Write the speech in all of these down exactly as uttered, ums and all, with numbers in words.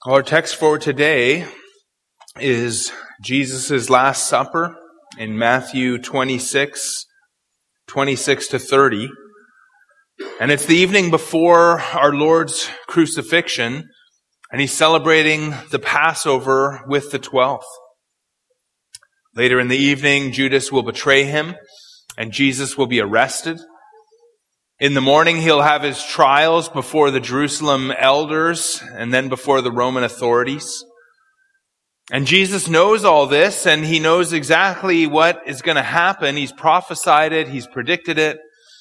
Our text for today is Jesus' Last Supper in Matthew twenty-six, twenty-six to thirty. And it's the evening before our Lord's crucifixion, and he's celebrating the Passover with the twelve. Later in the evening, Judas will betray him, and Jesus will be arrested. In the morning, he'll have his trials before the Jerusalem elders and then before the Roman authorities. And Jesus knows all this, and he knows exactly what is going to happen. He's prophesied it, he's predicted it.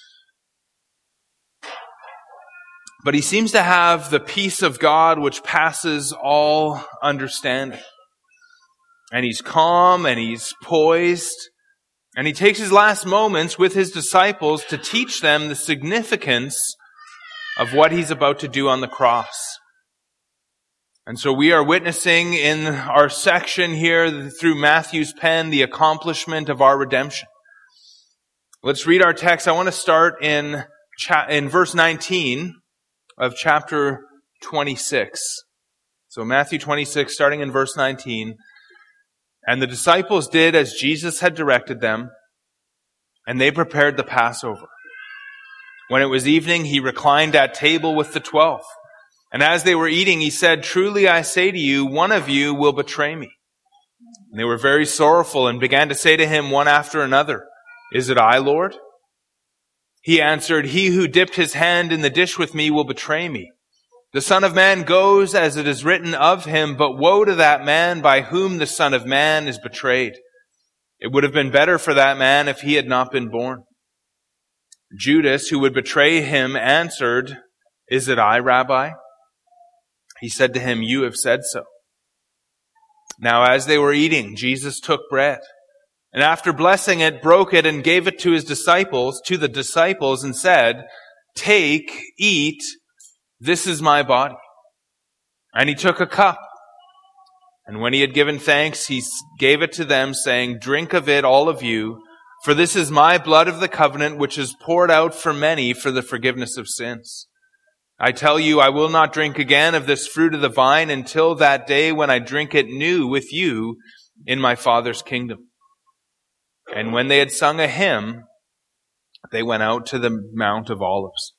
But he seems to have the peace of God which passes all understanding. And he's calm and he's poised. And he takes his last moments with his disciples to teach them the significance of what he's about to do on the cross. And so we are witnessing in our section here through Matthew's pen the accomplishment of our redemption. Let's read our text. I want to start in cha- in verse nineteen of chapter twenty-six. So Matthew twenty-six, starting in verse nineteen. And the disciples did as Jesus had directed them, and they prepared the Passover. When it was evening, he reclined at table with the twelve. And as they were eating, he said, "Truly I say to you, one of you will betray me." And they were very sorrowful and began to say to him one after another, "Is it I, Lord?" He answered, "He who dipped his hand in the dish with me will betray me. The Son of Man goes as it is written of him, but woe to that man by whom the Son of Man is betrayed. It would have been better for that man if he had not been born." Judas, who would betray him, answered, "Is it I, Rabbi?" He said to him, "You have said so." Now as they were eating, Jesus took bread, and after blessing it, broke it and gave it to his disciples, to the disciples, and said, "Take, eat, this is my body." And he took a cup, and when he had given thanks, he gave it to them, saying, "Drink of it, all of you, for this is my blood of the covenant, which is poured out for many for the forgiveness of sins. I tell you, I will not drink again of this fruit of the vine until that day when I drink it new with you in my Father's kingdom." And when they had sung a hymn, they went out to the Mount of Olives.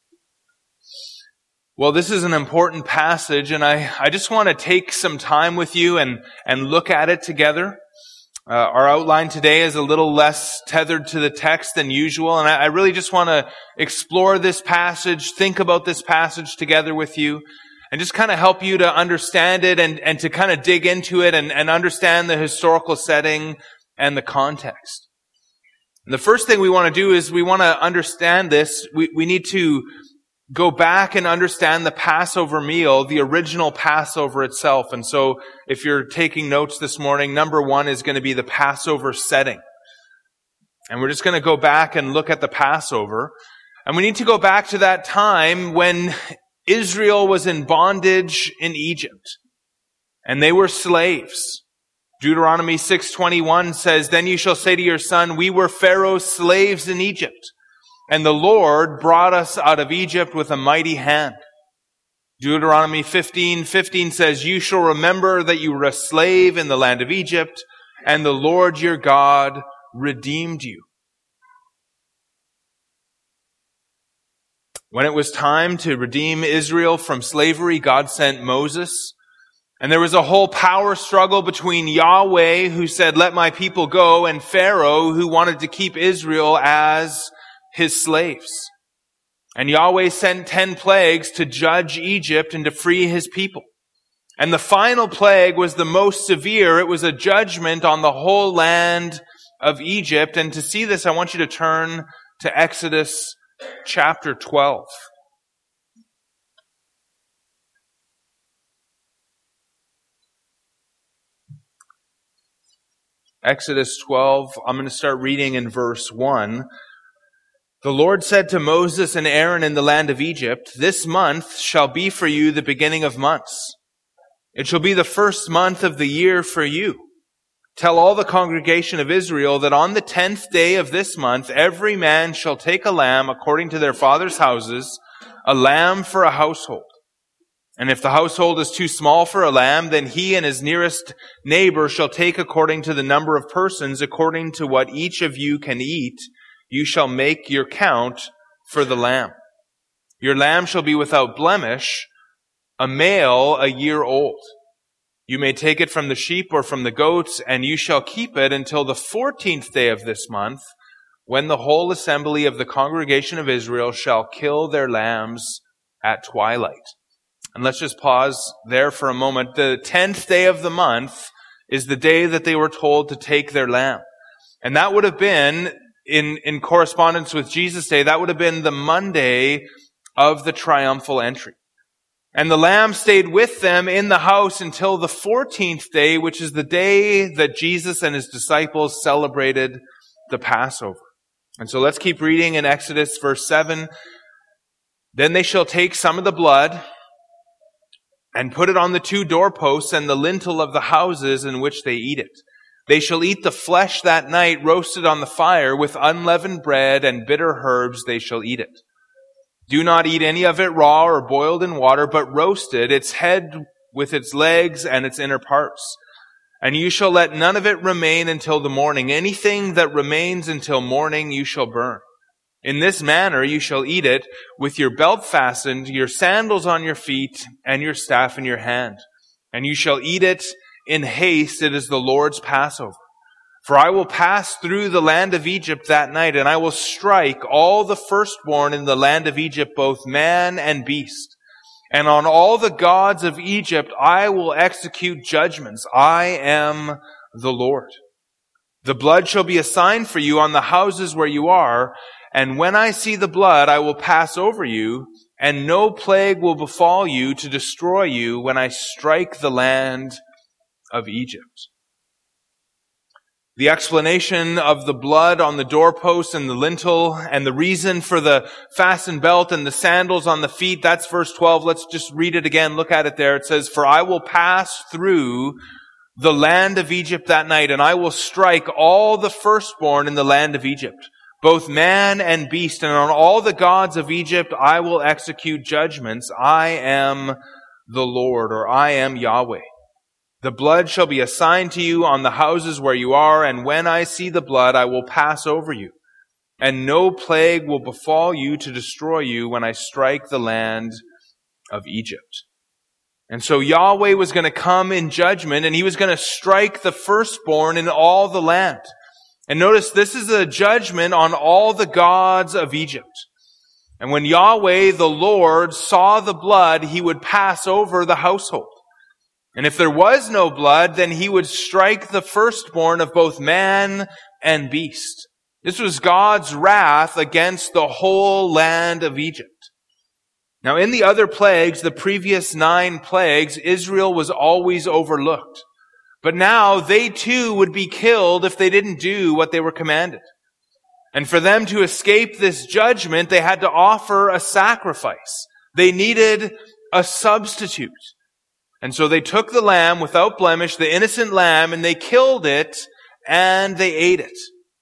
Well, this is an important passage, and I, I just want to take some time with you and, and look at it together. Uh, our outline today is a little less tethered to the text than usual, and I, I really just want to explore this passage, think about this passage together with you, and just kind of help you to understand it and, and to kind of dig into it and, and understand the historical setting and the context. And the first thing we want to do is we want to understand this. We, we need to go back and understand the Passover meal, the original Passover itself. And so if you're taking notes this morning, number one is going to be the Passover setting. And we're just going to go back and look at the Passover. And we need to go back to that time when Israel was in bondage in Egypt. And they were slaves. Deuteronomy six twenty-one says, "Then you shall say to your son, we were Pharaoh's slaves in Egypt. And the Lord brought us out of Egypt with a mighty hand." Deuteronomy fifteen fifteen says, "You shall remember that you were a slave in the land of Egypt, and the Lord your God redeemed you." When it was time to redeem Israel from slavery, God sent Moses. And there was a whole power struggle between Yahweh, who said, "Let my people go," and Pharaoh, who wanted to keep Israel as his slaves. And Yahweh sent ten plagues to judge Egypt and to free his people. And the final plague was the most severe. It was a judgment on the whole land of Egypt. And to see this, I want you to turn to Exodus chapter twelve. Exodus twelve, I'm going to start reading in verse one. "The Lord said to Moses and Aaron in the land of Egypt, 'This month shall be for you the beginning of months. It shall be the first month of the year for you. Tell all the congregation of Israel that on the tenth day of this month, every man shall take a lamb according to their father's houses, a lamb for a household. And if the household is too small for a lamb, then he and his nearest neighbor shall take according to the number of persons, according to what each of you can eat, you shall make your count for the lamb. Your lamb shall be without blemish, a male a year old. You may take it from the sheep or from the goats, and you shall keep it until the fourteenth day of this month, when the whole assembly of the congregation of Israel shall kill their lambs at twilight. And let's just pause there for a moment. The tenth day of the month is the day that they were told to take their lamb. And that would have been, in, in correspondence with Jesus' day, that would have been the Monday of the triumphal entry. And the lamb stayed with them in the house until the fourteenth day, which is the day that Jesus and his disciples celebrated the Passover. And so let's keep reading in Exodus verse seven. Then they shall take some of the blood and put it on the two doorposts and the lintel of the houses in which they eat it. They shall eat the flesh that night, roasted on the fire, with unleavened bread and bitter herbs they shall eat it. Do not eat any of it raw or boiled in water, but roasted, its head with its legs and its inner parts. And you shall let none of it remain until the morning. Anything that remains until morning you shall burn. In this manner you shall eat it, with your belt fastened, your sandals on your feet, and your staff in your hand. And you shall eat it in haste. It is the Lord's Passover. For I will pass through the land of Egypt that night, and I will strike all the firstborn in the land of Egypt, both man and beast. And on all the gods of Egypt I will execute judgments. I am the Lord. The blood shall be a sign for you on the houses where you are, and when I see the blood, I will pass over you, and no plague will befall you to destroy you when I strike the land of Egypt. The explanation of the blood on the doorpost and the lintel, and the reason for the fastened belt and the sandals on the feet, that's verse twelve. Let's just read it again. Look at it there. It says, For I will pass through the land of Egypt that night, and I will strike all the firstborn in the land of Egypt, both man and beast, and on all the gods of Egypt I will execute judgments. I am the Lord, or I am Yahweh. The blood shall be a sign to you on the houses where you are, and when I see the blood, I will pass over you. And no plague will befall you to destroy you when I strike the land of Egypt. And so Yahweh was going to come in judgment, and he was going to strike the firstborn in all the land. And notice this is a judgment on all the gods of Egypt. And when Yahweh, the Lord, saw the blood, he would pass over the household. And if there was no blood, then he would strike the firstborn of both man and beast. This was God's wrath against the whole land of Egypt. Now, in the other plagues, the previous nine plagues, Israel was always overlooked. But now they too would be killed if they didn't do what they were commanded. And for them to escape this judgment, they had to offer a sacrifice. They needed a substitute. And so they took the lamb without blemish, the innocent lamb, and they killed it and they ate it.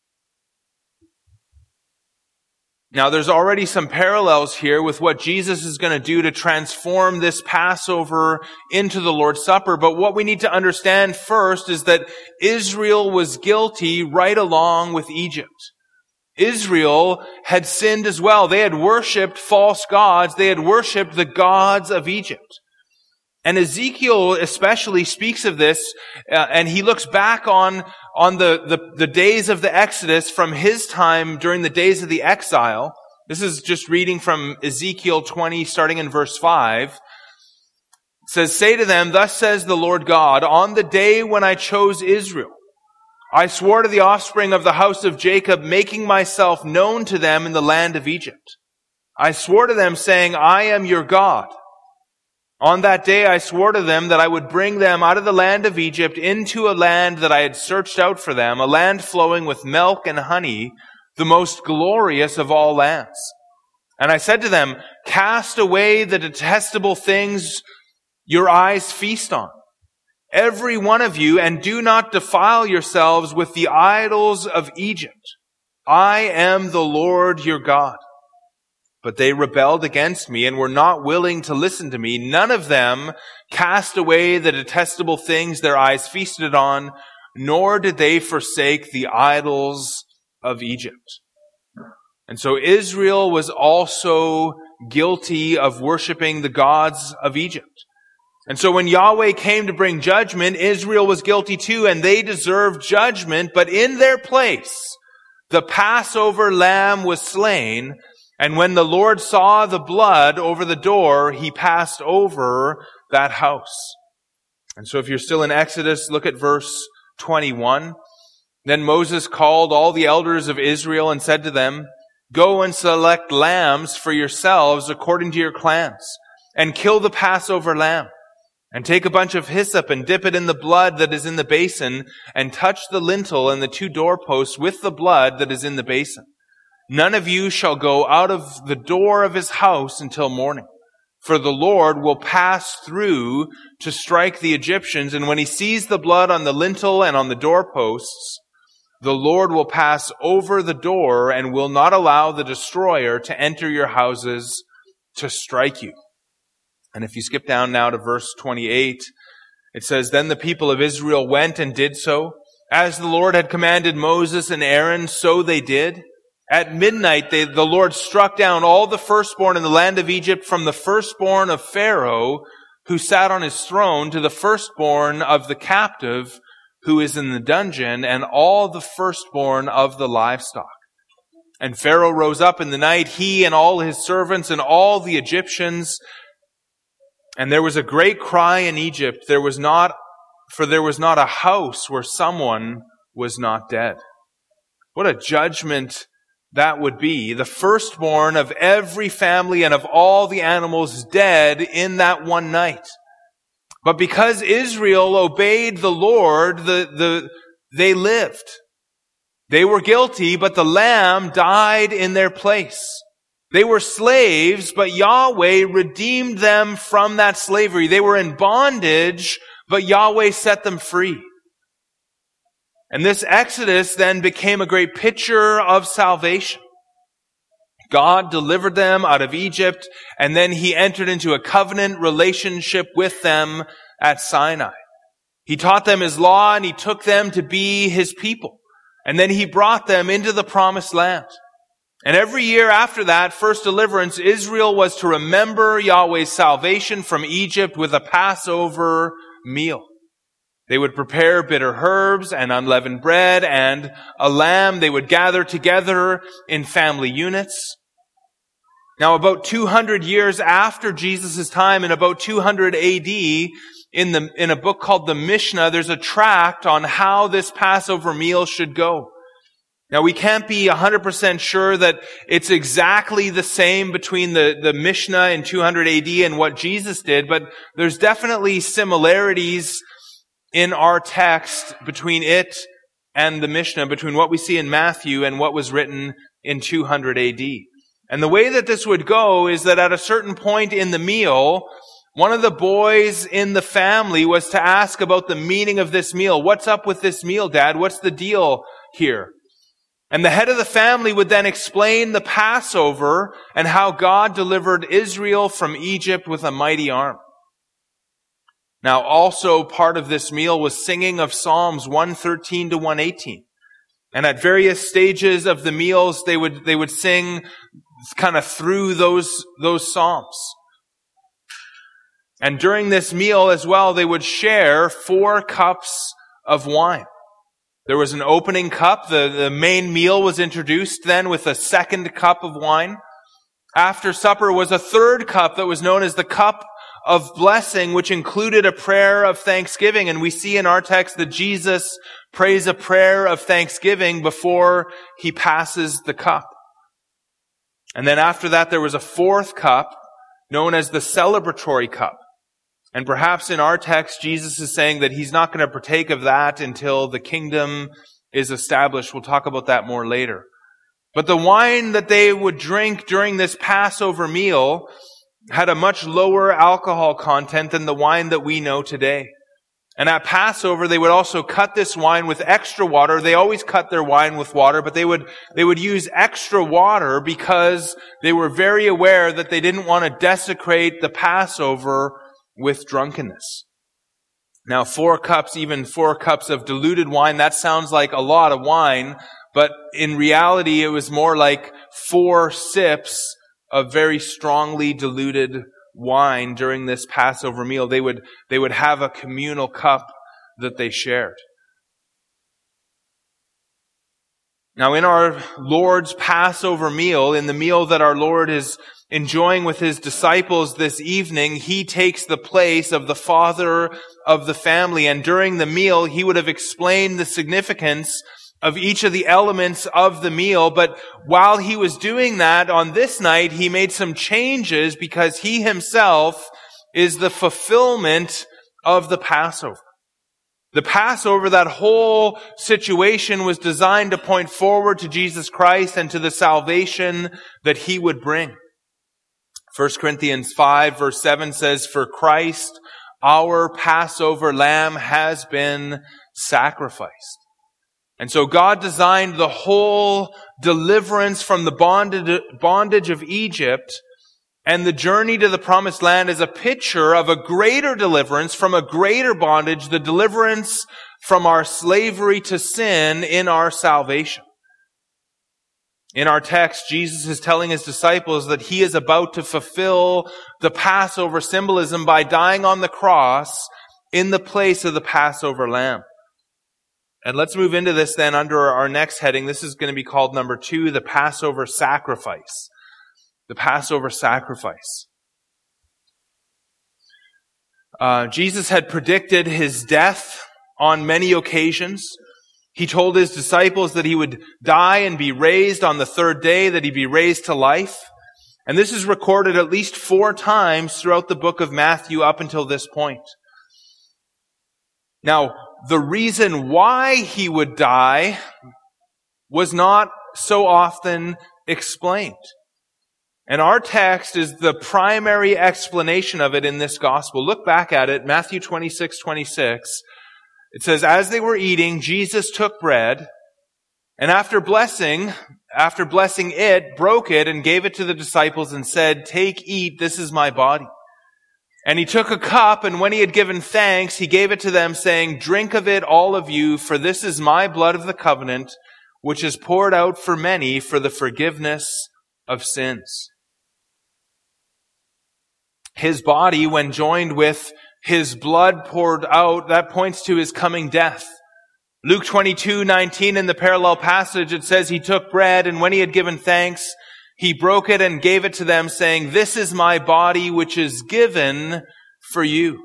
Now there's already some parallels here with what Jesus is going to do to transform this Passover into the Lord's Supper. But what we need to understand first is that Israel was guilty right along with Egypt. Israel had sinned as well. They had worshipped false gods. They had worshipped the gods of Egypt. And Ezekiel especially speaks of this, uh, and he looks back on, on the, the, the days of the Exodus from his time during the days of the exile. This is just reading from Ezekiel twenty, starting in verse five. It says, Say to them, Thus says the Lord God, on the day when I chose Israel, I swore to the offspring of the house of Jacob, making myself known to them in the land of Egypt. I swore to them, saying, I am your God. On that day I swore to them that I would bring them out of the land of Egypt into a land that I had searched out for them, a land flowing with milk and honey, the most glorious of all lands. And I said to them, Cast away the detestable things your eyes feast on, every one of you, and do not defile yourselves with the idols of Egypt. I am the Lord your God. But they rebelled against me and were not willing to listen to me. None of them cast away the detestable things their eyes feasted on, nor did they forsake the idols of Egypt. And so Israel was also guilty of worshiping the gods of Egypt. And so when Yahweh came to bring judgment, Israel was guilty too, and they deserved judgment. But in their place, the Passover lamb was slain, and when the Lord saw the blood over the door, he passed over that house. And so if you're still in Exodus, look at verse twenty-one. Then Moses called all the elders of Israel and said to them, "Go and select lambs for yourselves according to your clans, and kill the Passover lamb. And take a bunch of hyssop and dip it in the blood that is in the basin, and touch the lintel and the two doorposts with the blood that is in the basin. None of you shall go out of the door of his house until morning. For the Lord will pass through to strike the Egyptians, and when he sees the blood on the lintel and on the doorposts, the Lord will pass over the door and will not allow the destroyer to enter your houses to strike you." And if you skip down now to verse twenty-eight, it says, "Then the people of Israel went and did so. As the Lord had commanded Moses and Aaron, so they did. At midnight, they, the Lord struck down all the firstborn in the land of Egypt, from the firstborn of Pharaoh, who sat on his throne, to the firstborn of the captive, who is in the dungeon, and all the firstborn of the livestock. And Pharaoh rose up in the night, he and all his servants and all the Egyptians. And there was a great cry in Egypt, there was not, for there was not a house where someone was not dead." What a judgment that would be. The firstborn of every family and of all the animals dead in that one night. But because Israel obeyed the Lord, the, the, they lived. They were guilty, but the lamb died in their place. They were slaves, but Yahweh redeemed them from that slavery. They were in bondage, but Yahweh set them free. And this Exodus then became a great picture of salvation. God delivered them out of Egypt, and then he entered into a covenant relationship with them at Sinai. He taught them his law, and he took them to be his people. And then he brought them into the promised land. And every year after that first deliverance, Israel was to remember Yahweh's salvation from Egypt with a Passover meal. They would prepare bitter herbs and unleavened bread and a lamb. They would gather together in family units. Now, about two hundred years after Jesus' time, in about two hundred A D, in the in a book called the Mishnah, there's a tract on how this Passover meal should go. Now, we can't be one hundred percent sure that it's exactly the same between the, the Mishnah in two hundred A D and what Jesus did, but there's definitely similarities in our text between it and the Mishnah, between what we see in Matthew and what was written in two hundred A D. And the way that this would go is that at a certain point in the meal, one of the boys in the family was to ask about the meaning of this meal. What's up with this meal, Dad? What's the deal here? And the head of the family would then explain the Passover and how God delivered Israel from Egypt with a mighty arm. Now, also part of this meal was singing of Psalms one thirteen to one eighteen. And at various stages of the meals, they would, they would sing kind of through those, those Psalms. And during this meal as well, they would share four cups of wine. There was an opening cup. The, the main meal was introduced then with a second cup of wine. After supper was a third cup that was known as the cup of blessing, which included a prayer of thanksgiving. And we see in our text that Jesus prays a prayer of thanksgiving before he passes the cup. And then after that, there was a fourth cup known as the celebratory cup. And perhaps in our text, Jesus is saying that he's not going to partake of that until the kingdom is established. We'll talk about that more later. But the wine that they would drink during this Passover meal had a much lower alcohol content than the wine that we know today. And at Passover, they would also cut this wine with extra water. They always cut their wine with water, but they would, they would use extra water because they were very aware that they didn't want to desecrate the Passover with drunkenness. Now, four cups, even four cups of diluted wine, that sounds like a lot of wine, but in reality, it was more like four sips of very strongly diluted wine during this Passover meal. They would, they would have a communal cup that they shared. Now, in our Lord's Passover meal, in the meal that our Lord is enjoying with His disciples this evening, He takes the place of the father of the family. And during the meal, He would have explained the significance of each of the elements of the meal. But while He was doing that on this night, He made some changes because He Himself is the fulfillment of the Passover. The Passover, that whole situation was designed to point forward to Jesus Christ and to the salvation that He would bring. First Corinthians five verse seven says, "For Christ, our Passover lamb, has been sacrificed." And so God designed the whole deliverance from the bondage, bondage of Egypt and the journey to the promised land as a picture of a greater deliverance from a greater bondage, the deliverance from our slavery to sin in our salvation. In our text, Jesus is telling His disciples that He is about to fulfill the Passover symbolism by dying on the cross in the place of the Passover lamb. And let's move into this then under our next heading. This is going to be called number two, the Passover sacrifice. The Passover sacrifice. Uh, Jesus had predicted His death on many occasions. He told His disciples that He would die and be raised on the third day, that He'd be raised to life. And this is recorded at least four times throughout the book of Matthew up until this point. Now, the reason why He would die was not so often explained. And our text is the primary explanation of it in this gospel. Look back at it, Matthew twenty-six twenty-six. It says, "As they were eating, Jesus took bread, and after blessing, after blessing it, broke it and gave it to the disciples and said, 'Take, eat, this is my body.' And He took a cup, and when He had given thanks, He gave it to them, saying, 'Drink of it, all of you, for this is my blood of the covenant, which is poured out for many for the forgiveness of sins.'" His body, when joined with His blood poured out, that points to His coming death. Luke twenty-two nineteen, in the parallel passage, it says, "He took bread, and when He had given thanks, He broke it and gave it to them, saying, 'This is my body, which is given for you.'"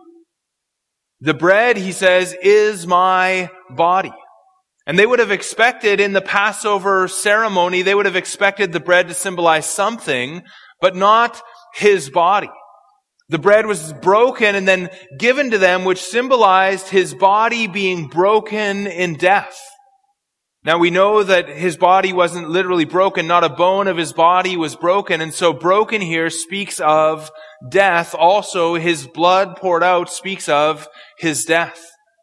The bread, He says, is my body. And they would have expected in the Passover ceremony, they would have expected the bread to symbolize something, but not His body. The bread was broken and then given to them, which symbolized His body being broken in death. Now we know that His body wasn't literally broken. Not a bone of His body was broken. And so broken here speaks of death. Also, His blood poured out speaks of His death.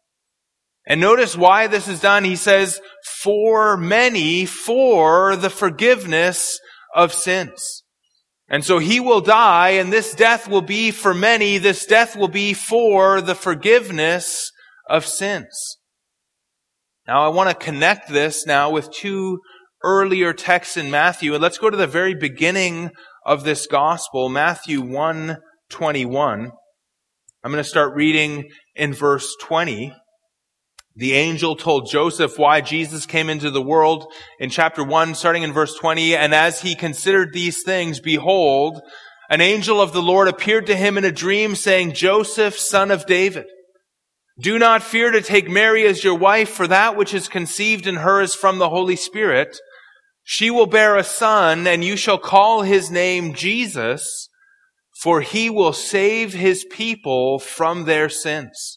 And notice why this is done. He says, "For many, for the forgiveness of sins." And so He will die, and this death will be for many. This death will be for the forgiveness of sins. Now I want to connect this now with two earlier texts in Matthew. And let's go to the very beginning of this gospel, Matthew one twenty-one. I'm going to start reading in verse twenty. The angel told Joseph why Jesus came into the world in chapter one, starting in verse twenty. "And as he considered these things, behold, an angel of the Lord appeared to him in a dream, saying, 'Joseph, son of David, do not fear to take Mary as your wife, for that which is conceived in her is from the Holy Spirit. She will bear a son, and you shall call his name Jesus, for he will save his people from their sins.'"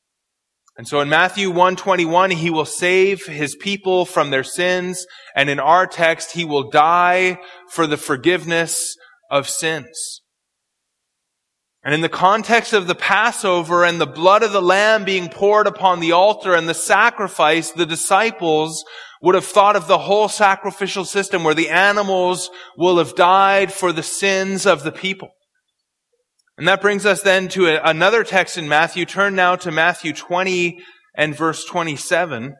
And so in Matthew one twenty-one, He will save His people from their sins. And in our text, He will die for the forgiveness of sins. And in the context of the Passover and the blood of the lamb being poured upon the altar and the sacrifice, the disciples would have thought of the whole sacrificial system where the animals will have died for the sins of the people. And that brings us then to a, another text in Matthew. Turn now to Matthew twenty and verse twenty-seven.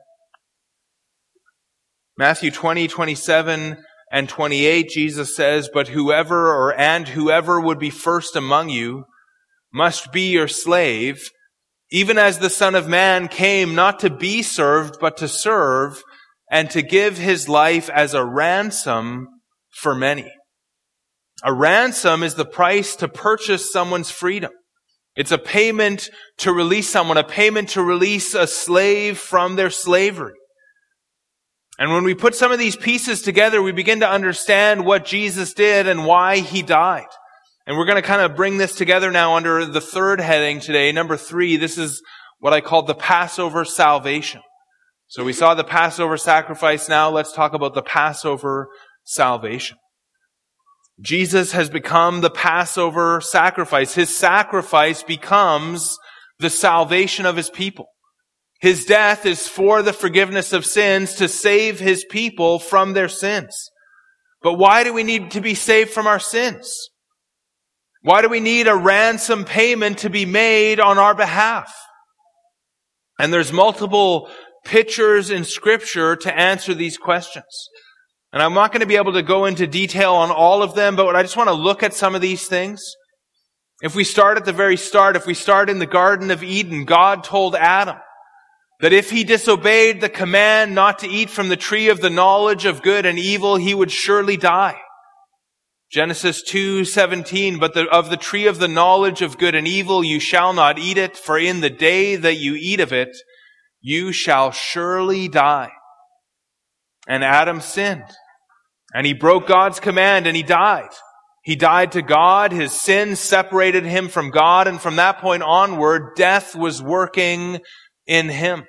Matthew twenty, twenty-seven and twenty-eight, Jesus says, "But whoever or and whoever would be first among you must be your slave, even as the Son of Man came not to be served, but to serve, and to give his life as a ransom for many." A ransom is the price to purchase someone's freedom. It's a payment to release someone, a payment to release a slave from their slavery. And when we put some of these pieces together, we begin to understand what Jesus did and why he died. And we're going to kind of bring this together now under the third heading today. Number three, this is what I call the Passover salvation. So we saw the Passover sacrifice. Now let's talk about the Passover salvation. Jesus has become the Passover sacrifice. His sacrifice becomes the salvation of his people. His death is for the forgiveness of sins to save his people from their sins. But why do we need to be saved from our sins? Why do we need a ransom payment to be made on our behalf? And there's multiple pictures in Scripture to answer these questions. And I'm not going to be able to go into detail on all of them, but I just want to look at some of these things. If we start at the very start, if we start in the Garden of Eden, God told Adam that if he disobeyed the command not to eat from the tree of the knowledge of good and evil, he would surely die. Genesis two seventeen, "But the, of the tree of the knowledge of good and evil you shall not eat it, for in the day that you eat of it, you shall surely die." And Adam sinned. And he broke God's command and he died. He died to God. His sin separated him from God. And from that point onward, death was working in him.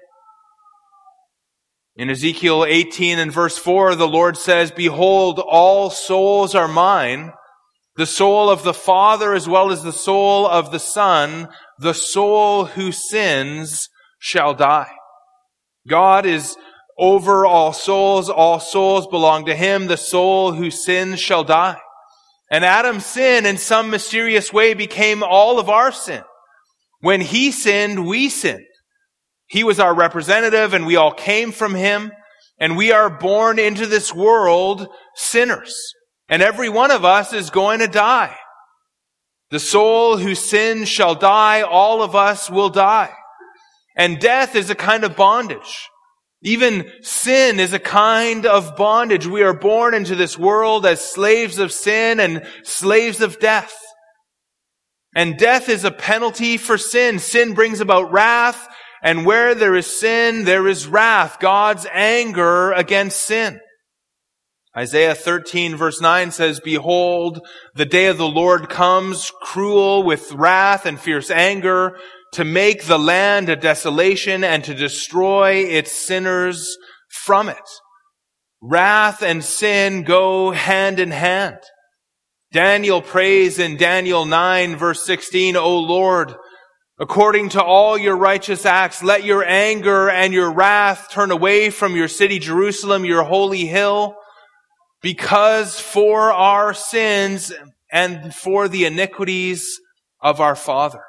In Ezekiel eighteen and verse four, the Lord says, "Behold, all souls are mine, the soul of the Father as well as the soul of the Son. The soul who sins shall die." God is over all souls. All souls belong to him. The soul who sins shall die. And Adam's sin in some mysterious way became all of our sin. When he sinned, we sinned. He was our representative and we all came from him. And we are born into this world sinners. And every one of us is going to die. The soul who sins shall die. All of us will die. And death is a kind of bondage. Even sin is a kind of bondage. We are born into this world as slaves of sin and slaves of death. And death is a penalty for sin. Sin brings about wrath, and where there is sin, there is wrath, God's anger against sin. Isaiah thirteen verse nine says, "Behold, the day of the Lord comes, cruel with wrath and fierce anger, to make the land a desolation and to destroy its sinners from it." Wrath and sin go hand in hand. Daniel prays in Daniel nine verse sixteen, "O Lord, according to all your righteous acts, let your anger and your wrath turn away from your city Jerusalem, your holy hill, because for our sins and for the iniquities of our father."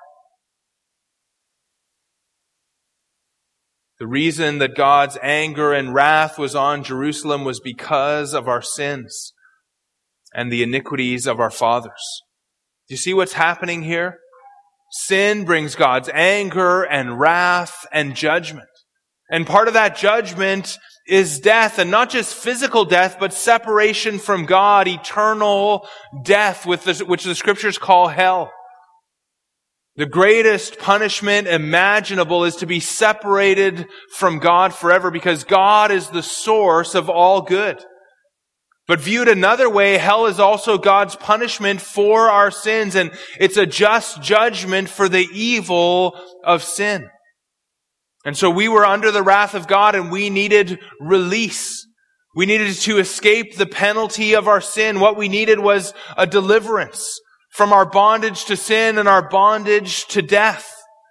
The reason that God's anger and wrath was on Jerusalem was because of our sins and the iniquities of our fathers. Do you see what's happening here? Sin brings God's anger and wrath and judgment. And part of that judgment is death, and not just physical death, but separation from God, eternal death, which the Scriptures call hell. The greatest punishment imaginable is to be separated from God forever, because God is the source of all good. But viewed another way, hell is also God's punishment for our sins, and it's a just judgment for the evil of sin. And so we were under the wrath of God, and we needed release. We needed to escape the penalty of our sin. What we needed was a deliverance from our bondage to sin and our bondage to death.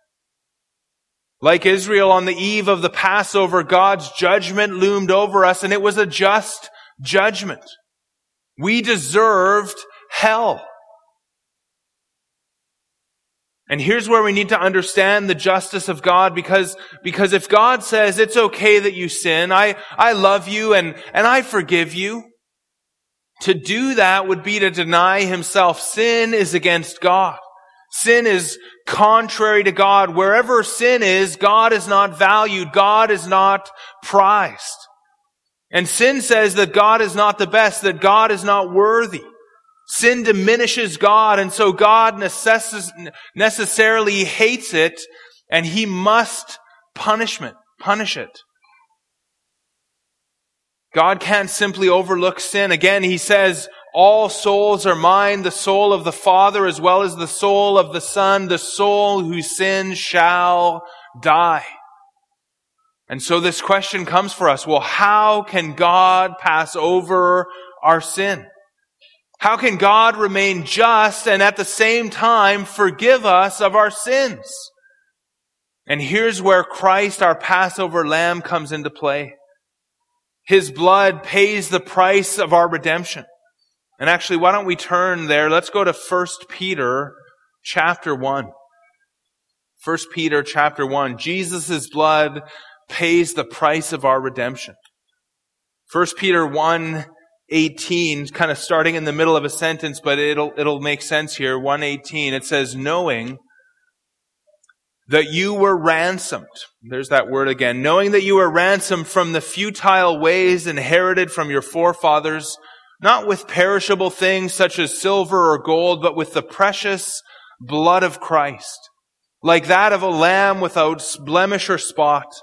Like Israel on the eve of the Passover, God's judgment loomed over us, and it was a just judgment. We deserved hell. And here's where we need to understand the justice of God, because, because if God says it's okay that you sin, I, I love you and, and I forgive you, to do that would be to deny himself. Sin is against God. Sin is contrary to God. Wherever sin is, God is not valued. God is not prized. And sin says that God is not the best, that God is not worthy. Sin diminishes God, and so God necess- necessarily hates it, and he must punishment, punish it. God can't simply overlook sin. Again, he says, all souls are mine, the soul of the Father as well as the soul of the Son, the soul who sins shall die. And so this question comes for us. Well, how can God pass over our sin? How can God remain just and at the same time forgive us of our sins? And here's where Christ, our Passover lamb, comes into play. His blood pays the price of our redemption. And actually, why don't we turn there? Let's go to First Peter chapter one. First Peter chapter one. Jesus' blood pays the price of our redemption. First Peter one eighteen, kind of starting in the middle of a sentence, but it'll, it'll make sense here. one eighteen, it says, knowing that you were ransomed. There's that word again. Knowing that you were ransomed from the futile ways inherited from your forefathers, not with perishable things such as silver or gold, but with the precious blood of Christ, like that of a lamb without blemish or spot.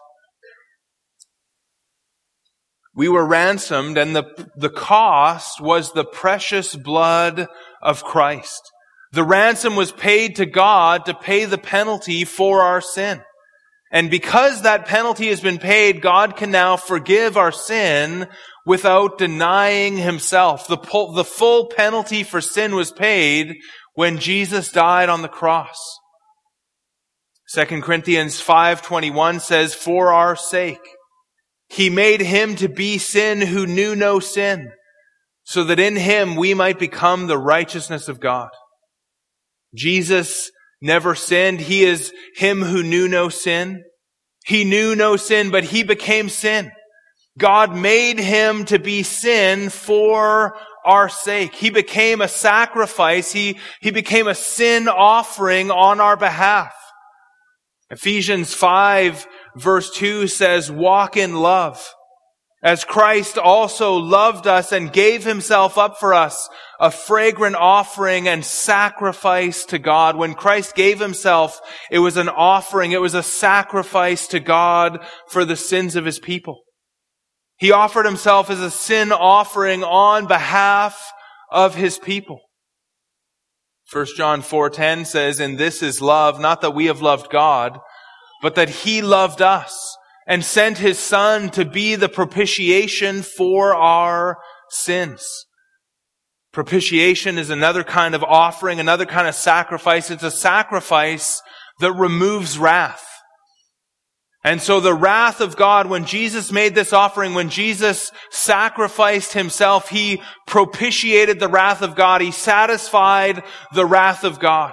We were ransomed, and the, the cost was the precious blood of Christ. The ransom was paid to God to pay the penalty for our sin. And because that penalty has been paid, God can now forgive our sin without denying himself. The, the full penalty for sin was paid when Jesus died on the cross. Second Corinthians five twenty-one says, for our sake, he made him to be sin who knew no sin, so that in him we might become the righteousness of God. Jesus never sinned. He is him who knew no sin. He knew no sin, but he became sin. God made him to be sin for our sake. He became a sacrifice. He, he became a sin offering on our behalf. Ephesians five verse two says, walk in love, as Christ also loved us and gave himself up for us, a fragrant offering and sacrifice to God. When Christ gave himself, it was an offering, it was a sacrifice to God for the sins of his people. He offered himself as a sin offering on behalf of his people. First John four ten says, and this is love, not that we have loved God, but that he loved us and sent his Son to be the propitiation for our sins. Propitiation is another kind of offering, another kind of sacrifice. It's a sacrifice that removes wrath. And so the wrath of God, when Jesus made this offering, when Jesus sacrificed himself, he propitiated the wrath of God. He satisfied the wrath of God.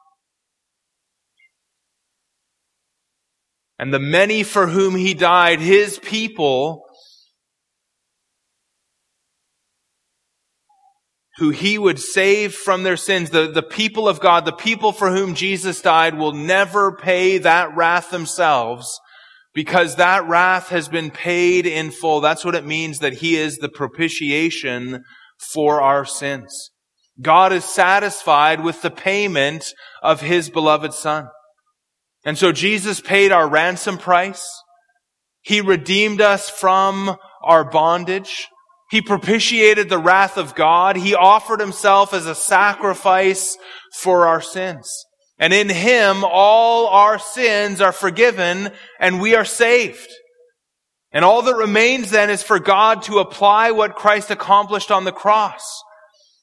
And the many for whom he died, his people, who he would save from their sins, the, the people of God, the people for whom Jesus died, will never pay that wrath themselves, because that wrath has been paid in full. That's what it means that he is the propitiation for our sins. God is satisfied with the payment of his beloved Son. And so Jesus paid our ransom price. He redeemed us from our bondage. He propitiated the wrath of God. He offered himself as a sacrifice for our sins. And in him, all our sins are forgiven and we are saved. And all that remains then is for God to apply what Christ accomplished on the cross.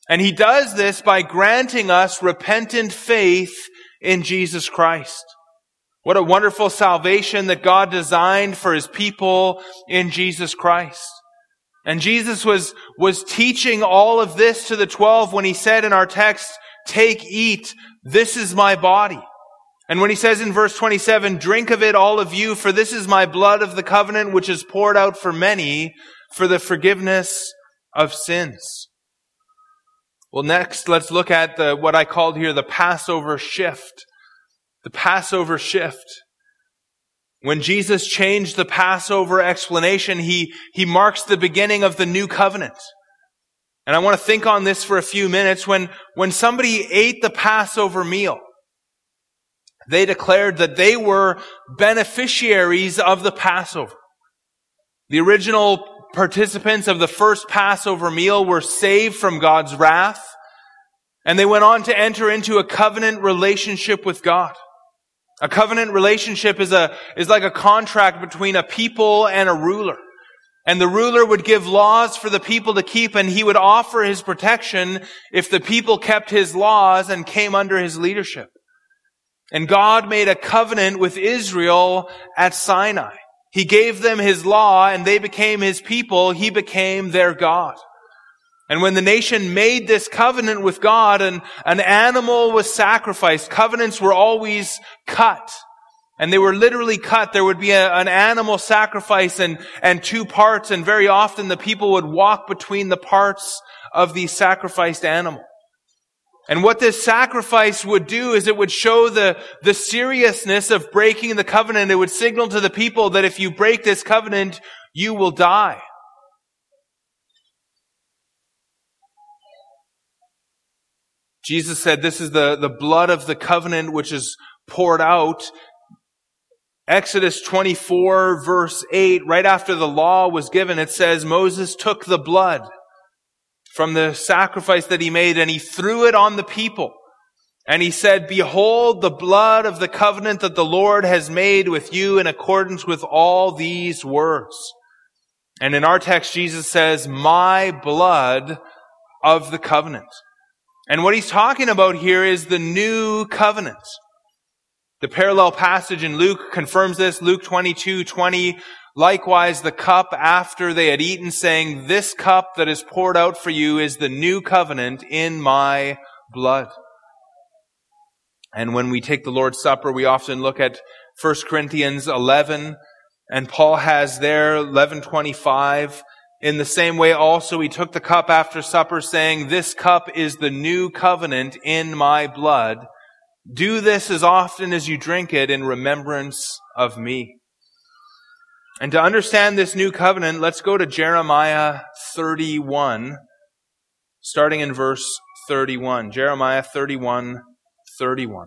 And he does this by granting us repentant faith in Jesus Christ. What a wonderful salvation that God designed for his people in Jesus Christ. And Jesus was, was teaching all of this to the twelve when he said in our text, "Take, eat, this is my body." And when he says in verse twenty-seven, "Drink of it, all of you, for this is my blood of the covenant, which is poured out for many for the forgiveness of sins." Well, next, let's look at the what I called here the Passover shift. The Passover shift. When Jesus changed the Passover explanation, he, he marks the beginning of the new covenant. And I want to think on this for a few minutes. When, when somebody ate the Passover meal, they declared that they were beneficiaries of the Passover. The original participants of the first Passover meal were saved from God's wrath, and they went on to enter into a covenant relationship with God. A covenant relationship is a is like a contract between a people and a ruler. And the ruler would give laws for the people to keep, and he would offer his protection if the people kept his laws and came under his leadership. And God made a covenant with Israel at Sinai. He gave them his law, and they became his people. He became their God. And when the nation made this covenant with God, and an animal was sacrificed, covenants were always cut. And they were literally cut. There would be a, an animal sacrifice and, and two parts, and very often the people would walk between the parts of the sacrificed animal. And what this sacrifice would do is it would show the, the seriousness of breaking the covenant. It would signal to the people that if you break this covenant, you will die. Jesus said, "This is the, the blood of the covenant which is poured out." Exodus twenty-four verse eight, right after the law was given, it says, Moses took the blood from the sacrifice that he made and he threw it on the people. And he said, "Behold the blood of the covenant that the Lord has made with you in accordance with all these words." And in our text, Jesus says, "My blood of the covenant." And what he's talking about here is the new covenant. The parallel passage in Luke confirms this. Luke twenty-two twenty. "Likewise the cup after they had eaten, saying, 'This cup that is poured out for you is the new covenant in my blood.'" And when we take the Lord's Supper, we often look at First Corinthians eleven, and Paul has there eleven twenty-five. "In the same way also he took the cup after supper, saying, 'This cup is the new covenant in my blood. Do this as often as you drink it in remembrance of me.'" And to understand this new covenant, let's go to Jeremiah thirty-one, starting in verse thirty-one. Jeremiah thirty-one, thirty-one.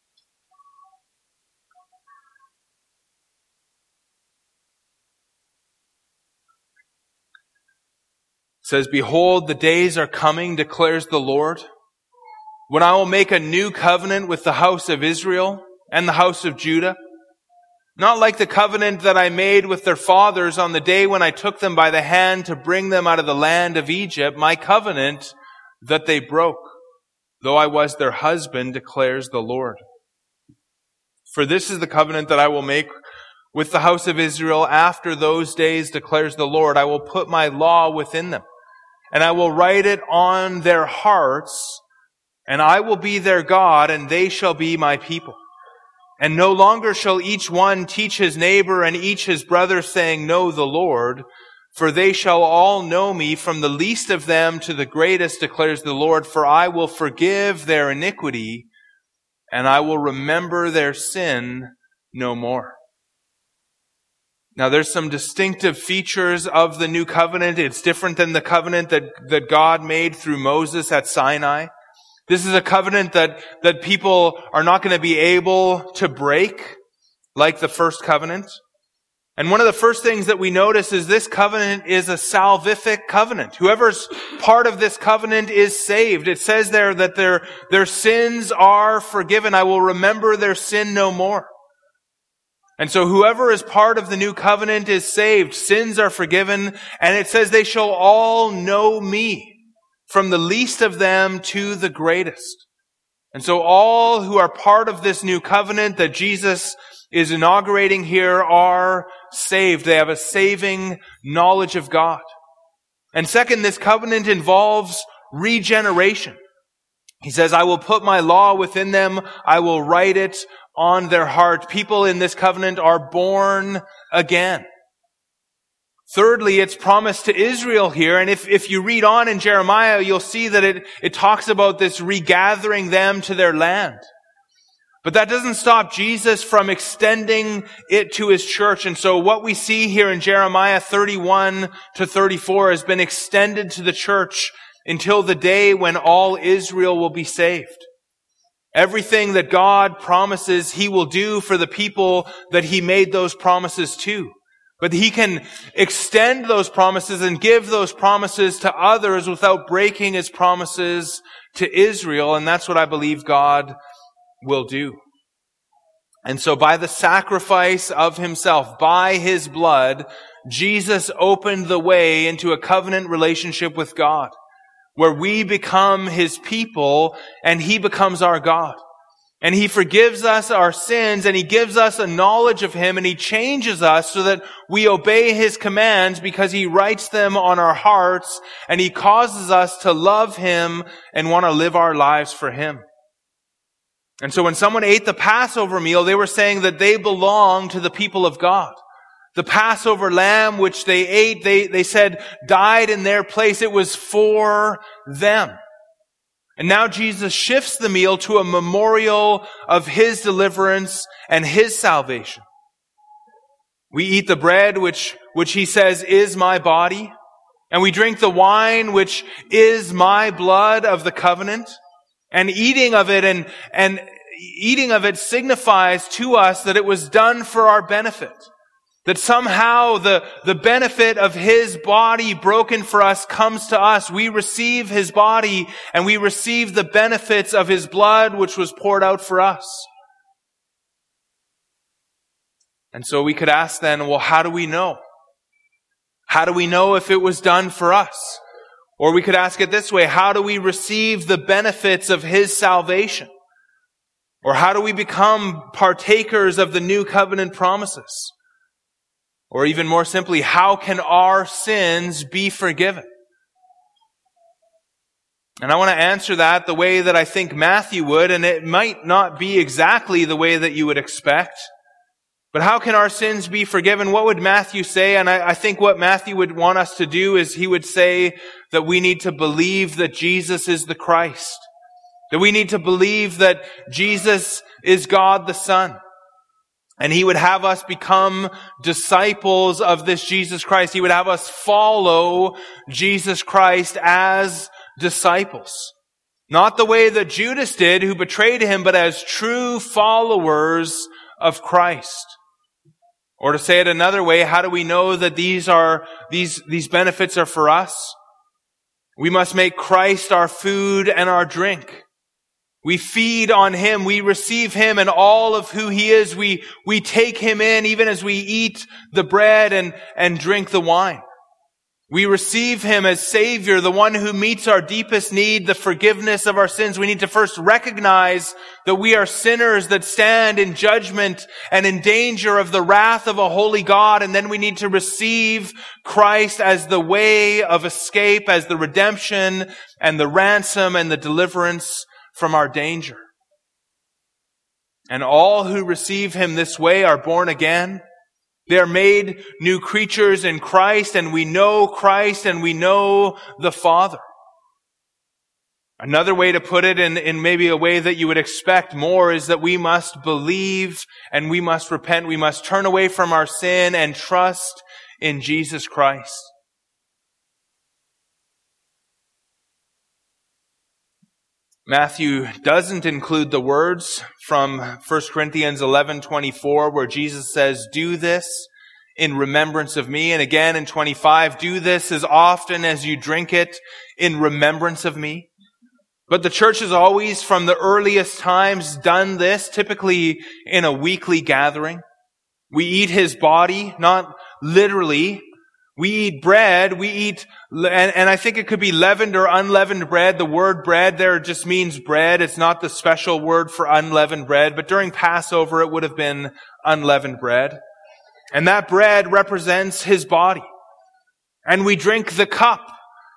It says, "Behold, the days are coming, declares the Lord, when I will make a new covenant with the house of Israel and the house of Judah, not like the covenant that I made with their fathers on the day when I took them by the hand to bring them out of the land of Egypt, my covenant that they broke, though I was their husband, declares the Lord. For this is the covenant that I will make with the house of Israel after those days, declares the Lord. I will put my law within them, and I will write it on their hearts, and I will be their God, and they shall be my people. And no longer shall each one teach his neighbor and each his brother, saying, 'Know the Lord,' for they shall all know me, from the least of them to the greatest, declares the Lord. For I will forgive their iniquity, and I will remember their sin no more." Now there's some distinctive features of the new covenant. It's different than the covenant that, that God made through Moses at Sinai. This is a covenant that, that people are not going to be able to break like the first covenant. And one of the first things that we notice is this covenant is a salvific covenant. Whoever's part of this covenant is saved. It says there that their, their sins are forgiven. I will remember their sin no more. And so whoever is part of the new covenant is saved. Sins are forgiven. And it says they shall all know me. from the least of them to the greatest. And so all who are part of this new covenant that Jesus is inaugurating here are saved. They have a saving knowledge of God. And second, this covenant involves regeneration. He says, I will put my law within them. I will write it on their heart. People in this covenant are born again. Thirdly, it's promised to Israel here. And if, if you read on in Jeremiah, you'll see that it, it talks about this regathering them to their land. But that doesn't stop Jesus from extending it to his church. And so what we see here in Jeremiah thirty-one to thirty-four has been extended to the church until the day when all Israel will be saved. Everything that God promises he will do for the people that he made those promises to. But he can extend those promises and give those promises to others without breaking his promises to Israel. And that's what I believe God will do. And so by the sacrifice of himself, by his blood, Jesus opened the way into a covenant relationship with God, where we become his people and he becomes our God. And he forgives us our sins and he gives us a knowledge of him and he changes us so that we obey his commands because he writes them on our hearts and he causes us to love him and want to live our lives for him. And so when someone ate the Passover meal, they were saying that they belong to the people of God. The Passover lamb which they ate, they, they said died in their place. It was for them. And now Jesus shifts the meal to a memorial of his deliverance and his salvation. We eat the bread which, which he says is my body. And we drink the wine which is my blood of the covenant. And eating of it and, and eating of it signifies to us that it was done for our benefit. That somehow the, the benefit of his body broken for us comes to us. We receive his body and we receive the benefits of his blood which was poured out for us. And so we could ask then, well, how do we know? How do we know if it was done for us? Or we could ask it this way, how do we receive the benefits of his salvation? Or how do we become partakers of the new covenant promises? Or even more simply, how can our sins be forgiven? And I want to answer that the way that I think Matthew would, and it might not be exactly the way that you would expect. But how can our sins be forgiven? What would Matthew say? And I, I think what Matthew would want us to do is he would say that we need to believe that Jesus is the Christ. That we need to believe that Jesus is God the Son. And he would have us become disciples of this Jesus Christ. He would have us follow Jesus Christ as disciples. Not the way that Judas did, who betrayed him, but as true followers of Christ. Or to say it another way, how do we know that these are, these, these benefits are for us? We must make Christ our food and our drink. We feed on him. We receive him and all of who he is. We, we take him in even as we eat the bread and, and drink the wine. We receive him as Savior, the one who meets our deepest need, the forgiveness of our sins. We need to first recognize that we are sinners that stand in judgment and in danger of the wrath of a holy God. And then we need to receive Christ as the way of escape, as the redemption and the ransom and the deliverance from our danger. And all who receive him this way are born again. They are made new creatures in Christ, and we know Christ and we know the Father. Another way to put it, in, in maybe a way that you would expect more, is that we must believe and we must repent. We must turn away from our sin and trust in Jesus Christ. Matthew doesn't include the words from First Corinthians eleven twenty-four where Jesus says, "Do this in remembrance of me." And again in twenty-five, "Do this as often as you drink it in remembrance of me." But the church has always, from the earliest times, done this, typically in a weekly gathering. We eat his body, not literally, We eat bread, we eat, and, and I think it could be leavened or unleavened bread. The word bread there just means bread. It's not the special word for unleavened bread, but during Passover it would have been unleavened bread. And that bread represents His body. And we drink the cup.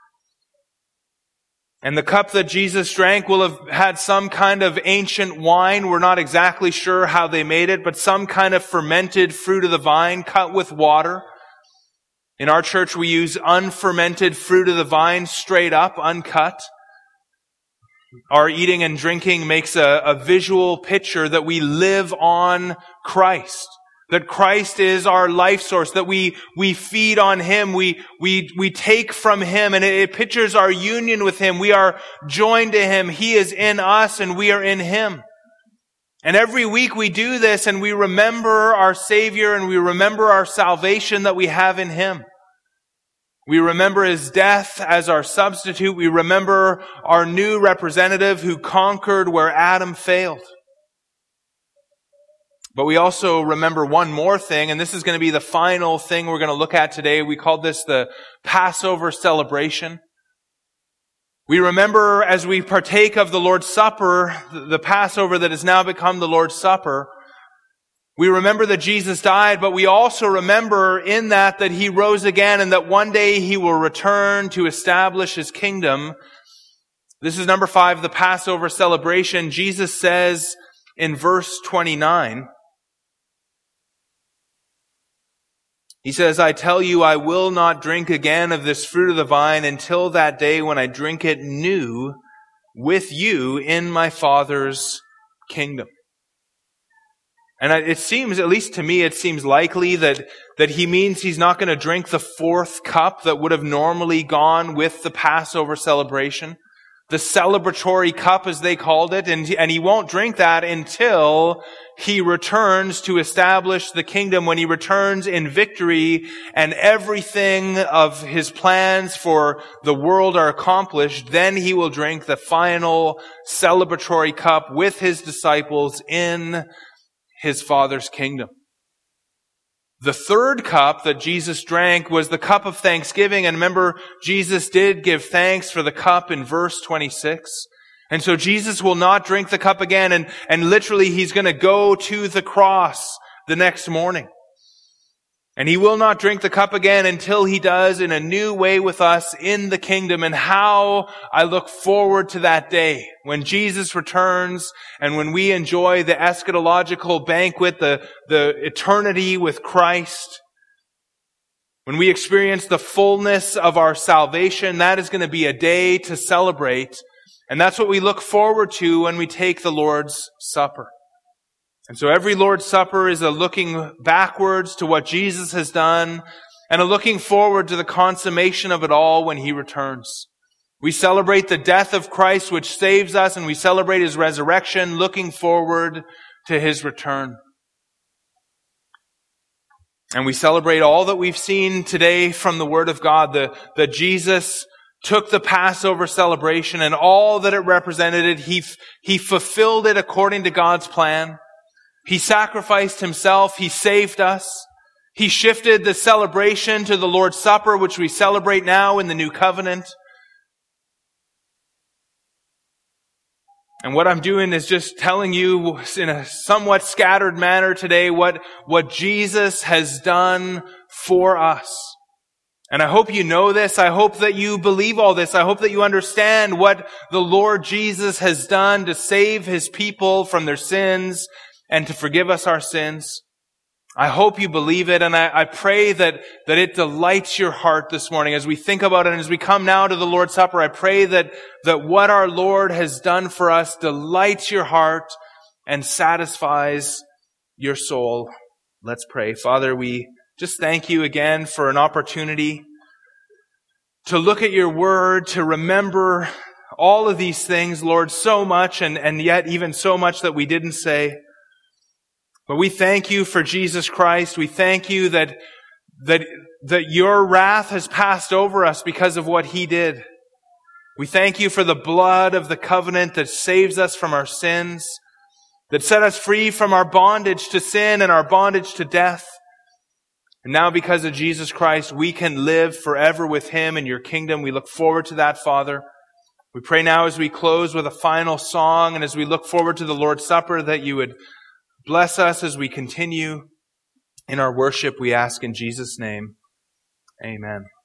And the cup that Jesus drank will have had some kind of ancient wine. We're not exactly sure how they made it, but some kind of fermented fruit of the vine cut with water. In our church, we use unfermented fruit of the vine, straight up, uncut. Our eating and drinking makes a, a visual picture that we live on Christ. That Christ is our life source, that we, we feed on Him, we, we, we take from Him, and it, it pictures our union with Him. We are joined to Him. He is in us, and we are in Him. And every week we do this, and we remember our Savior, and we remember our salvation that we have in Him. We remember His death as our substitute. We remember our new representative who conquered where Adam failed. But we also remember one more thing, and this is going to be the final thing we're going to look at today. We call this the Passover celebration. We remember as we partake of the Lord's Supper, the Passover that has now become the Lord's Supper, we remember that Jesus died, but we also remember in that that He rose again and that one day He will return to establish His kingdom. This is number five, the Passover celebration. Jesus says in verse twenty-nine, He says, I tell you, I will not drink again of this fruit of the vine until that day when I drink it new with you in my Father's kingdom. And it seems, at least to me, it seems likely that, that He means He's not going to drink the fourth cup that would have normally gone with the Passover celebration. The celebratory cup, as they called it, and, and He won't drink that until He returns to establish the kingdom, when He returns in victory and everything of His plans for the world are accomplished. Then He will drink the final celebratory cup with His disciples in His Father's kingdom. The third cup that Jesus drank was the cup of thanksgiving. And remember, Jesus did give thanks for the cup in verse twenty-six. And so Jesus will not drink the cup again. And, and literally He's going to go to the cross the next morning. And He will not drink the cup again until He does in a new way with us in the kingdom. And how I look forward to that day when Jesus returns and when we enjoy the eschatological banquet, the, the eternity with Christ. When we experience the fullness of our salvation, that is going to be a day to celebrate. And that's what we look forward to when we take the Lord's Supper. And so every Lord's Supper is a looking backwards to what Jesus has done and a looking forward to the consummation of it all when He returns. We celebrate the death of Christ, which saves us, and we celebrate His resurrection, looking forward to His return. And we celebrate all that we've seen today from the Word of God, the, that Jesus took the Passover celebration and all that it represented. He, he fulfilled it according to God's plan. He sacrificed Himself. He saved us. He shifted the celebration to the Lord's Supper, which we celebrate now in the New Covenant. And what I'm doing is just telling you in a somewhat scattered manner today what, what Jesus has done for us. And I hope you know this. I hope that you believe all this. I hope that you understand what the Lord Jesus has done to save His people from their sins and to forgive us our sins. I hope you believe it, and I, I pray that, that it delights your heart this morning as we think about it, and as we come now to the Lord's Supper. I pray that, that what our Lord has done for us delights your heart and satisfies your soul. Let's pray. Father, we just thank You again for an opportunity to look at Your Word, to remember all of these things, Lord, so much, and, and yet even so much that we didn't say. But we thank You for Jesus Christ. We thank You that, that, that Your wrath has passed over us because of what He did. We thank You for the blood of the covenant that saves us from our sins, that set us free from our bondage to sin and our bondage to death. And now because of Jesus Christ, we can live forever with Him in your kingdom. We look forward to that, Father. We pray now as we close with a final song and as we look forward to the Lord's Supper that you would bless us as we continue in our worship. We ask in Jesus' name. Amen.